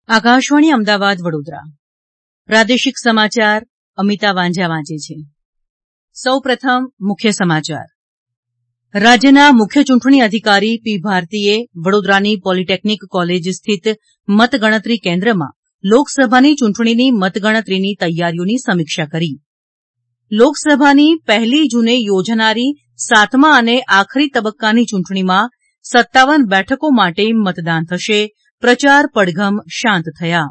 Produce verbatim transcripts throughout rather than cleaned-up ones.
આકાશવાણી અમદાવાદ વડોદરા પ્રાદેશિક સમાચાર અમિતા વાંઝા વાંચે છે. સૌ પ્રથમ મુખ્ય સમાચાર. રાજ્યના મુખ્ય ચૂંટણી અધિકારી પી ભારતીએ વડોદરાની પોલિટેકનિક કોલેજ સ્થિત મતગણતરી કેન્દ્રમાં લોકસભાની ચૂંટણીની મતગણતરીની તૈયારીઓની સમીક્ષા કરી. લોકસભાની પહેલી જૂને યોજાનારી સાતમા અને આખરી તબક્કાની ચૂંટણીમાં સત્તાવન બેઠકો માટે મતદાન થશે. પ્રચાર પડઘમ શાંત થયા.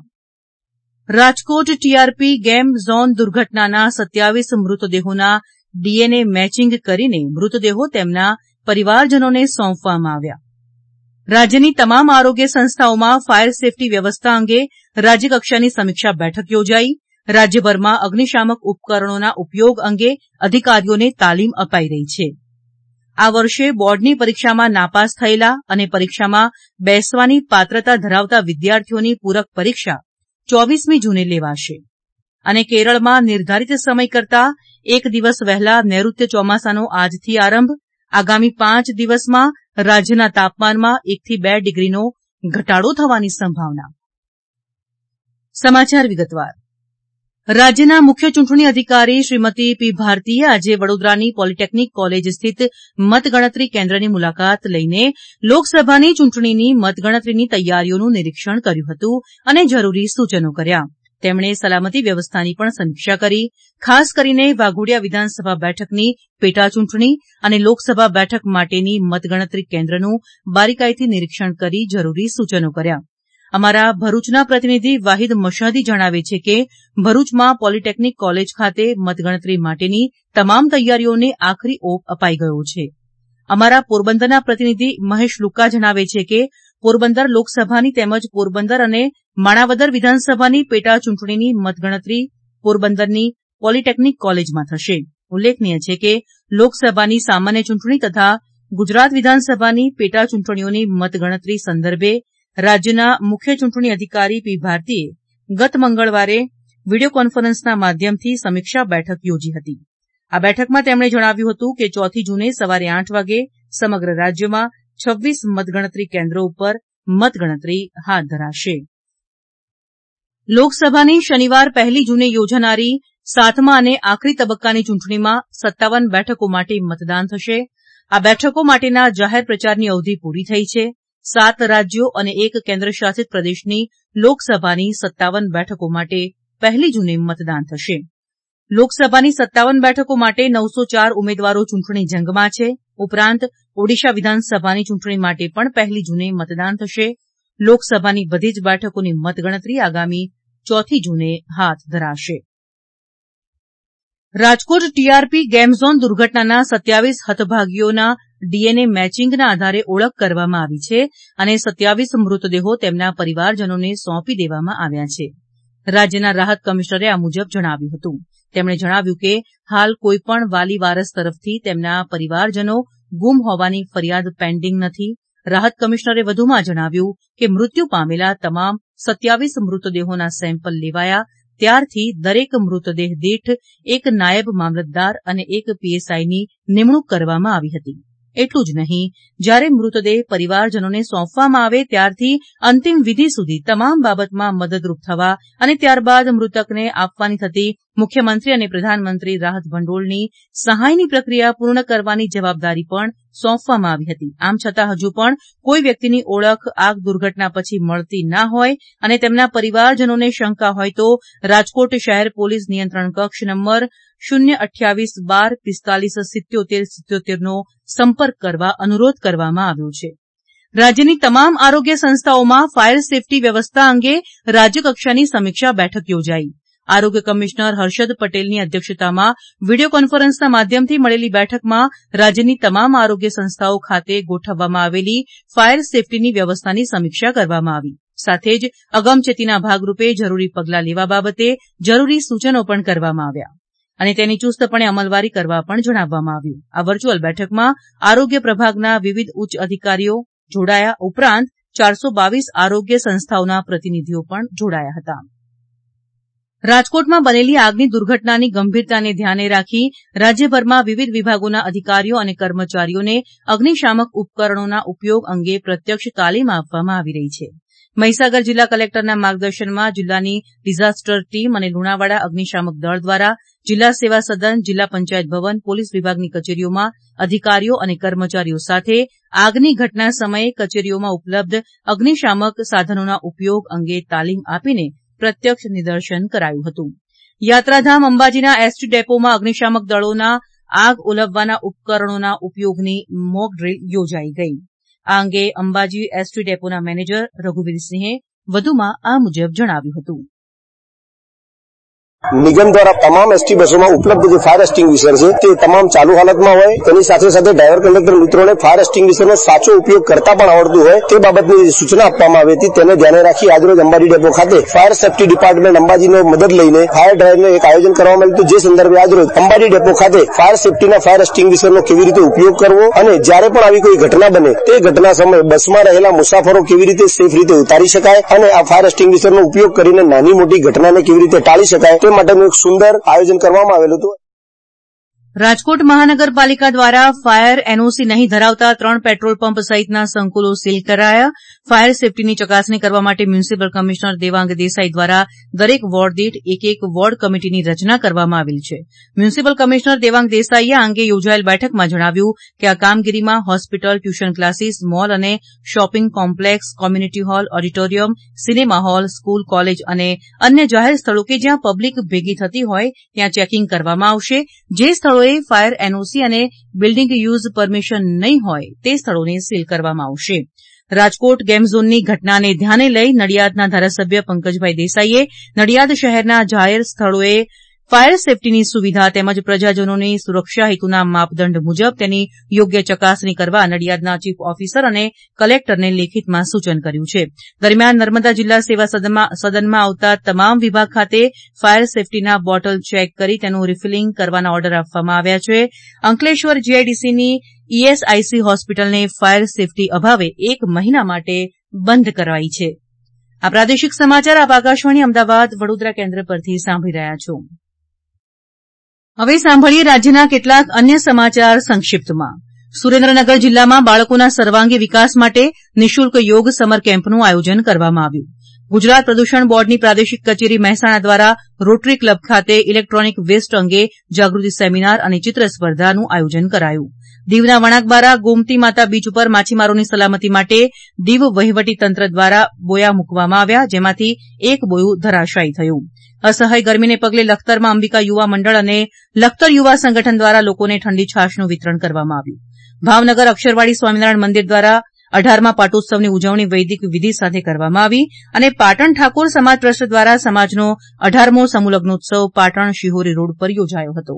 રાજકોટ ટીઆરપી ગેમ ઝોન દુર્ઘટનાના સત્યાવીસ મૃતદેહોના ડીએનએ મેચિંગ કરીને મૃતદેહો તેમના પરિવારજનોને સોંપવામાં આવ્યા. રાજ્યની તમામ આરોગ્ય સંસ્થાઓમાં ફાયર સેફટી વ્યવસ્થા અંગે રાજ્યકક્ષાની સમીક્ષા બેઠક યોજાઈ. રાજ્યભરમાં અગ્નિશામક ઉપકરણોના ઉપયોગ અંગે અધિકારીઓને તાલીમ અપાઈ રહી છે. આ વર્ષે બોર્ડની પરીક્ષામાં નાપાસ થયેલા અને પરીક્ષામાં બેસવાની પાત્રતા ધરાવતા વિદ્યાર્થીઓની પૂરક પરીક્ષા ચોવીસમી જૂને લેવાશે. અને કેરળમાં નિર્ધારિત સમય કરતાં એક દિવસ વહેલા નૈઋત્ય ચોમાસાનો આજથી આરંભ. આગામી પાંચ દિવસમાં રાજ્યના તાપમાનમાં એકથી બે ડિગ્રીનો ઘટાડો થવાની સંભાવના. સમાચાર વિગતવાર. રાજ્યના મુખ્ય ચૂંટણી અધિકારી શ્રીમતી પી ભારતીએ આજે વડોદરાની પોલિટેકનિક કોલેજ સ્થિત મતગણતરી કેન્દ્રની મુલાકાત લઈને લોકસભાની ચૂંટણીની મતગણતરીની તૈયારીઓનું નિરીક્ષણ કર્યું હતું અને જરૂરી સૂચનો કર્યા. તેમણે સલામતી વ્યવસ્થાની પણ સમીક્ષા કરી. ખાસ કરીને વાઘોડિયા વિધાનસભા બેઠકની પેટાચૂંટણી અને લોકસભા બેઠક માટેની મતગણતરી કેન્દ્રનું બારીકાઈથી નિરીક્ષણ કરી જરૂરી સૂચનો કર્યા. અમારા ભરૂચના પ્રતિનિધિ વાહિદ મશહદી જણાવે છે કે ભરૂચમાં પોલિટેકનિક કોલેજ ખાતે મતગણતરી માટેની તમામ તૈયારીઓને આખરી ઓપ અપાઈ ગયો છે. અમારા પોરબંદરના પ્રતિનિધિ મહેશ લુક્કા જણાવે છે કે પોરબંદર લોકસભાની તેમજ પોરબંદર અને માણાવદર વિધાનસભાની પેટાચૂંટણીની મતગણતરી પોરબંદરની પોલિટેકનિક કોલેજમાં થશે. ઉલ્લેખનીય છે કે લોકસભાની સામાન્ય ચૂંટણી તથા ગુજરાત વિધાનસભાની પેટાચૂંટણીઓની મતગણતરી સંદર્ભે રાજ્યના મુખ્ય ચૂંટણી અધિકારી પી ભારતીએ ગત મંગળવારે વીડિયો કોન્ફરન્સના માધ્યમથી સમીક્ષા બેઠક યોજી હતી. આ બેઠકમાં તેમણે જણાવ્યું હતું કે ચોથી જૂને સવારે આઠ વાગે સમગ્ર રાજ્યમાં છવ્વીસ મતગણતરી કેન્દ્રો ઉપર મતગણતરી હાથ ધરાશે. લોકસભાની શનિવાર પહેલી જૂને યોજાનારી સાતમા અને આખરી તબક્કાની ચૂંટણીમાં સત્તાવન બેઠકો માટે મતદાન થશે. આ બેઠકો માટેના જાહેર પ્રચારની અવધિ પૂરી થઈ છે. સાત રાજ્યો અને એક કેન્દ્રશાસિત પ્રદેશની લોકસભાની સત્તાવન બેઠકો માટે પહેલી જૂને મતદાન થશે. લોકસભાની સત્તાવન બેઠકો માટે નવસો ચાર ઉમેદવારો ચૂંટણી જંગમાં છે. ઉપરાંત ઓડિશા વિધાનસભાની ચૂંટણી માટે પણ પહેલી જૂને મતદાન થશે. લોકસભાની બધી જ બેઠકોની મતગણતરી આગામી ચોથી જૂને હાથ ધરાશે. રાજકોટ ટીઆરપી ગેમ ઝોન દુર્ઘટનાના સત્યાવીસ હતભાગીઓના ડીએનએ મેચિંગના આધારે ઓળખ કરવામાં આવી છે અને સત્યાવીસ મૃતદેહો તેમના પરિવારજનોને સોંપી દેવામાં આવ્યા છે. રાજ્યના રાહત કમિશનરે આ મુજબ જણાવ્યું હતું. તેમણે જણાવ્યું કે હાલ કોઈપણ વાલી વારસ તરફથી તેમના પરિવારજનો ગુમ હોવાની ફરિયાદ પેન્ડિંગ નથી. રાહત કમિશનરે વધુમાં જણાવ્યું કે મૃત્યુ પામેલા તમામ સત્યાવીસ મૃતદેહોના સેમ્પલ લેવાયા ત્યારથી દરેક મૃતદેહ દીઠ એક નાયબ મામલતદાર અને એક પીએસઆઈની નિમણૂક કરવામાં આવી હતી. એટલું જ નહીં, જ્યારે મૃતદેહ પરિવારજનોને સોંપવામાં આવે ત્યારથી અંતિમ વિધિ સુધી તમામ બાબતમાં મદદરૂપ થવા અને ત્યારબાદ મૃતકને આપવાની થતી મુખ્યમંત્રી અને પ્રધાનમંત્રી રાહત ભંડોળની સહાયની પ્રક્રિયા પૂર્ણ કરવાની જવાબદારી પણ સોંપવામાં આવી હતી. આમ છતાં હજુ પણ કોઈ વ્યક્તિની ઓળખ આગ દુર્ઘટના પછી મળતી ના હોય અને તેમના પરિવારજનોને શંકા હોય તો રાજકોટ શહેર પોલીસ નિયંત્રણ કક્ષ નંબર શૂન્ય અઠ્યાવીસ બાર પિસ્તાલીસ સિત્યોતેર સિત્યોતેરનો સંપર્ક કરવા અનુરોધ કરવામાં આવ્યો છે. રાજ્યની તમામ આરોગ્ય સંસ્થાઓમાં ફાયર સેફટી વ્યવસ્થા અંગે રાજ્યકક્ષાની સમીક્ષા બેઠક યોજાઈ. આરોગ્ય કમિશનર હર્ષદ પટેલની અધ્યક્ષતામાં વીડિયો કોન્ફરન્સના માધ્યમથી મળેલી બેઠકમાં રાજ્યની તમામ આરોગ્ય સંસ્થાઓ ખાતે ગોઠવવામાં આવેલી ફાયર સેફટીની વ્યવસ્થાની સમીક્ષા કરવામાં આવી. સાથે જ અગમચેતીના ભાગરૂપે જરૂરી પગલાં લેવા બાબતે જરૂરી સૂચનો પણ કરવામાં આવ્યા અને તેની ચુસ્તપણે અમલવારી કરવા પણ જણાવવામાં આવ્યું. આ વર્ચ્યુઅલ બેઠકમાં આરોગ્ય પ્રભાગના વિવિધ ઉચ્ચ અધિકારીઓ જોડાયા ઉપરાંત ચારસો બાવીસ આરોગ્ય સંસ્થાઓના પ્રતિનિધિઓ પણ જોડાયા હતા. રાજકોટમાં બનેલી આગની દુર્ઘટનાની ગંભીરતાને ધ્યાને રાખી રાજ્યભરમાં વિવિધ વિભાગોના અધિકારીઓ અને કર્મચારીઓને અગ્નિશામક ઉપકરણોના ઉપયોગ અંગે પ્રત્યક્ષ તાલીમ આપવામાં આવી રહી છે. મહીસાગર જિલ્લા કલેક્ટરના માર્ગદર્શનમાં જિલ્લાની ડિઝાસ્ટર ટીમ અને લુણાવાડા અગ્નિશામક દળ દ્વારા જિલ્લા સેવા સદન જિલ્લા પંચાયત ભવન પોલીસ વિભાગની કચેરીઓમાં અધિકારીઓ અને કર્મચારીઓ સાથે આગની ઘટના સમયે કચેરીઓમાં ઉપલબ્ધ અગ્નિશામક સાધનોના ઉપયોગ અંગે તાલીમ આપીને પ્રત્યક્ષ નિદર્શન કરાયું હતું. યાત્રાધામ અંબાજીના એસટી ડેપોમાં અગ્નિશામક દળોના આગ ઓલવવાના ઉપકરણોના ઉપયોગની મોક ડ્રીલ યોજાઈ ગઈ. આ અંગે અંબાજી એસટી ડેપોના મેનેજર રઘુવીરસિંહે વધુમાં આ મુજબ જણાવ્યું હતું. નિગમ દ્વારા તમામ એસટી બસોમાં ઉપલબ્ધ જે ફાયર એક્સટિંગ્વિશર છે તે તમામ ચાલુ હાલતમાં હોય, તેની સાથે સાથે ડ્રાઈવર કંડક્ટર મિત્રોને ફાયર એક્સટિંગ્વિશરનો સાચો ઉપયોગ કરતા પણ આવડતું હોય તે બાબતની સૂચના આપવામાં આવી હતી. તેને ધ્યાને રાખી આજરોજ અંબાજી ડેપો ખાતે ફાયર સેફટી ડિપાર્ટમેન્ટ અંબાજીનો મદદ લઈને ફાયર ડ્રાઈવનું એક આયોજન કરવામાં આવ્યું હતું. જે સંદર્ભે આજરોજ અંબાજી ડેપો ખાતે ફાયર સેફટીના ફાયર એક્સટિંગ્વિશરનો કેવી રીતે ઉપયોગ કરવો અને જ્યારે પણ આવી કોઈ ઘટના બને તે ઘટના સમયે બસમાં રહેલા મુસાફરો કેવી રીતે સેફ રીતે ઉતારી શકાય અને આ ફાયર એક્સટિંગ્વિશરનો ઉપયોગ કરીને નાની મોટી ઘટનાને કેવી રીતે ટાળી શકાય તે માટેનું એક સુંદર આયોજન કરવામાં આવેલું હતું. રાજકોટ મહાનગરપાલિકા દ્વારા ફાયર એનઓસી નહીં ધરાવતા ત્રણ પેટ્રોલ પંપ સહિતના સંકુલો સીલ કરાયા. ફાયર સેફટીની ચકાસણી કરવા માટે મ્યુનિસિપલ કમિશનર દેવાંગ દેસાઈ દ્વારા દરેક વોર્ડ દીઠ એક એક વોર્ડ કમિટીની રચના કરવામાં આવેલ છે. મ્યુનિસિપલ કમિશનર દેવાંગ દેસાઈએ આ અંગે યોજાયેલ બેઠકમાં જણાવ્યું કે આ કામગીરીમાં હોસ્પિટલ, ટ્યુશન ક્લાસીસ, મોલ અને shopping complex, community hall, auditorium, cinema hall, school, college અને અન્ય જાહેર સ્થળો કે જ્યાં પબ્લિક ભેગી થતી હોય ત્યાં ચેકિંગ કરવામાં આવશે. જે સ્થળોએ ફાયર એનઓસી અને બિલ્ડિંગ યુઝ પરમિશન નહીં હોય તે સ્થળોને સીલ કરવામાં આવશે. રાજકોટ ગેમ ઝોનની ઘટનાને ધ્યાને લઈ નડિયાદના ધારાસભ્ય પંકજભાઈ દેસાઈએ નડિયાદ શહેરના જાહેર સ્થળોએ ફાયર સેફટીની સુવિધા તેમજ પ્રજાજનોની સુરક્ષા હેતુના માપદંડ મુજબ તેની યોગ્ય ચકાસણી કરવા નડિયાદના ચીફ ઓફિસર અને કલેક્ટરને લેખિતમાં સૂચન કર્યું છે. દરમિયાન નર્મદા જિલ્લા સેવા સદનમાં આવતા તમામ વિભાગ ખાતે ફાયર સેફટીના બોટલ ચેક કરી તેનું રિફિલિંગ કરવાના ઓર્ડર આપવામાં આવ્યા છે. અંકલેશ્વર જીઆઈડીસીની ઈએસઆઈસી હોસ્પિટલને ફાયર સેફટી અભાવે એક મહિના માટે બંધ કરાઈ છે. આ પ્રાદેશિક સમાચાર આપ આકાશવાણી અમદાવાદ વડોદરા કેન્દ્ર પરથી સાંભળી રહ્યા છો. હવે સાંભળીએ રાજ્યના કેટલાક અન્ય સમાચાર સંક્ષિપ્તમાં. સુરેન્દ્રનગર જિલ્લામાં બાળકોના સર્વાંગી વિકાસ માટે નિઃશુલ્ક યોગ સમર કેમ્પનું આયોજન કરવામાં આવ્યું. ગુજરાત પ્રદૂષણ બોર્ડની પ્રાદેશિક કચેરી મહેસાણા દ્વારા રોટરી ક્લબ ખાતે ઇલેક્ટ્રોનિક વેસ્ટ અંગે જાગૃતિ સેમિનાર અને ચિત્ર સ્પર્ધાનું આયોજન કરાયું. દીવના વણાકબારા ગોમતી માતા બીચ ઉપર માછીમારોની સલામતી માટે દીવ વહીવટી તંત્ર દ્વારા બોયા મૂકવામાં આવ્યા, જેમાંથી એક બોયું ધરાશાયી થયું. અસહ્ય ગરમીને પગલે લખતરમાં અંબિકા યુવા મંડળ અને લખતર યુવા સંગઠન દ્વારા લોકોને ઠંડી છાશનું વિતરણ કરવામાં આવ્યું. ભાવનગર અક્ષરવાડી સ્વામિનારાયણ મંદિર દ્વારા અઢારમા પાટોત્સવની ઉજવણી વૈદિક વિધિ સાથે કરવામાં આવી અને પાટણ ઠાકોર સમાજ ટ્રસ્ટ દ્વારા સમાજનો અઢારમો સમૂહલગ્નોત્સવ પાટણ શિહોરી રોડ પર યોજાયો હતો.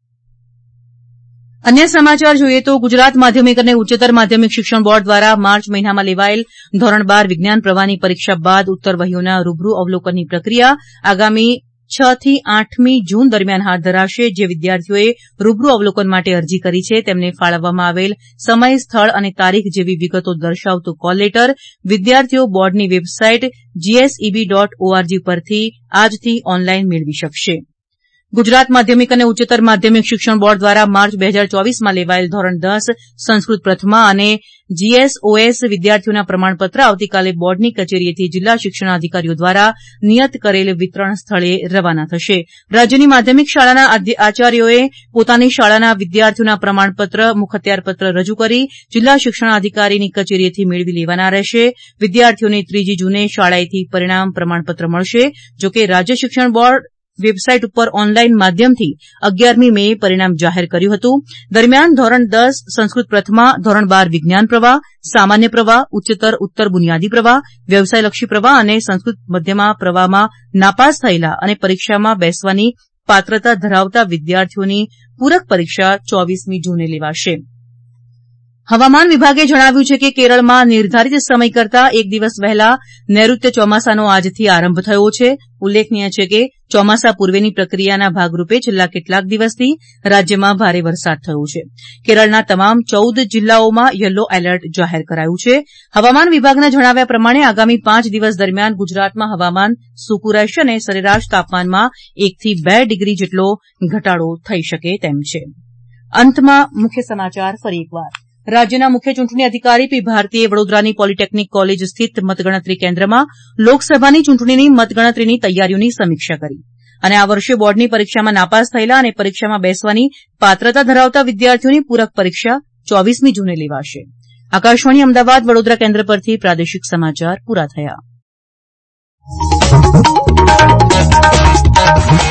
અન્ય સમાચાર જોઈએ તો ગુજરાત માધ્યમિક અને ઉચ્ચતર માધ્યમિક શિક્ષણ બોર્ડ દ્વારા માર્ચ મહિનામાં લેવાયેલ ધોરણ બાર વિજ્ઞાન પ્રવાહની પરીક્ષા બાદ ઉત્તરવહીઓના રૂબરૂ અવલોકનની પ્રક્રિયા આગામી છ થી આઠમી જૂન દરમિયાન હાથ ધરાશે. જે વિદ્યાર્થીઓએ રૂબરૂ અવલોકન માટે અરજી કરી છે તેમને ફાળવવામાં આવેલ સમય, સ્થળ અને તારીખ જેવી વિગતો દર્શાવતો કોલ લેટર વિદ્યાર્થીઓ બોર્ડની વેબસાઇટ જીએસઈબી ડોટ ઓઆરજી પરથી આજથી ઓનલાઇન મેળવી શકશે. ગુજરાત માધ્યમિક અને ઉચ્ચતર માધ્યમિક શિક્ષણ બોર્ડ દ્વારા માર્ચ બે હજાર ચોવીસમાં લેવાયેલ ધોરણ દસ સંસ્કૃત પ્રથમા અને જીએસઓએસ વિદ્યાર્થીઓના પ્રમાણપત્ર આવતીકાલે બોર્ડની કચેરીએથી જિલ્લા શિક્ષણાધિકારીઓ દ્વારા નિયત કરેલ વિતરણ સ્થળે રવાના થશે. રાજ્યની માધ્યમિક શાળાના આચાર્યોએ પોતાની શાળાના વિદ્યાર્થીઓના પ્રમાણપત્ર મુખત્યારપત્ર રજૂ કરી જિલ્લા શિક્ષણાધિકારીની કચેરીએથી મેળવી લેવાના રહેશે. વિદ્યાર્થીઓને ત્રીજી જૂને શાળાએથી પરિણામ પ્રમાણપત્ર મળશે. જોકે રાજ્ય શિક્ષણ બોર્ડ વેબસાઇટ ઉપર ઓનલાઇન માધ્યમથી અગિયારમી મે પરિણામ જાહેર કર્યું હતું. દરમિયાન ધોરણ દસ સંસ્કૃત પ્રથમા, ધોરણ બાર વિજ્ઞાન પ્રવાહ, સામાન્ય પ્રવાહ, ઉચ્ચતર ઉત્તર બુનિયાદી પ્રવાહ, વ્યવસાયલક્ષી પ્રવાહ અને સંસ્કૃત મધ્યમા પ્રવાહમાં નાપાસ થયેલા અને પરીક્ષામાં બેસવાની પાત્રતા ધરાવતા વિદ્યાર્થીઓની પૂરક પરીક્ષા ચોવીસમી જૂને લેવાશે. હવામાન વિભાગે જણાવ્યું છે કે કેરળમાં નિર્ધારિત સમય કરતાં એક દિવસ વહેલા નૈઋત્ય ચોમાસાનો આજથી આરંભ થયો છે. ઉલ્લેખનીય છે કે ચોમાસા પૂર્વેની પ્રક્રિયાના ભાગરૂપે છેલ્લા કેટલાક દિવસથી રાજ્યમાં ભારે વરસાદ થયો છે. કેરળના તમામ ચૌદ જિલ્લાઓમાં યલો એલર્ટ જાહેર કરાયું છે. હવામાન વિભાગના જણાવ્યા પ્રમાણે આગામી પાંચ દિવસ દરમિયાન ગુજરાતમાં હવામાન સૂકું રહેશે અને સરેરાશ તાપમાનમાં એકથી બે ડિગ્રી જેટલો ઘટાડો થઈ શકે તેમ છે. અંતમાં મુખ્ય સમાચાર ફરી એકવાર. રાજ્યના મુખ્ય ચૂંટણી અધિકારી પી ભારતીએ વડોદરાની પોલિટેકનિક કોલેજ સ્થિત મતગણતરી કેન્દ્રમાં લોકસભાની ચૂંટણીની મતગણતરીની તૈયારીઓની સમીક્ષા કરી અને આ વર્ષે બોર્ડની પરીક્ષામાં નાપાસ થયેલા અને પરીક્ષામાં બેસવાની પાત્રતા ધરાવતા વિદ્યાર્થીઓની પૂરક પરીક્ષા ચોવીસમી જૂને લેવાશે. આકાશવાણી અમદાવાદ વડોદરા કેન્દ્ર પરથી પ્રાદેશિક સમાચાર પૂરા થયા.